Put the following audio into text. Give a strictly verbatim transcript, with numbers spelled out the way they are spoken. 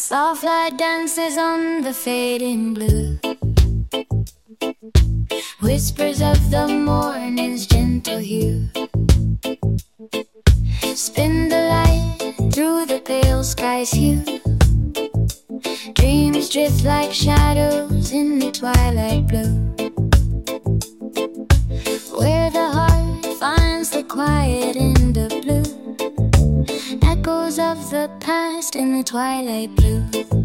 Soft light dances on the fading blue. Whispers of the morning's gentle hue. Spin the light through the pale sky's hue. Dreams drift like shadows in the twilight blue, where the heart finds the quiet in the blue. Echoes of the past in the twilight blue.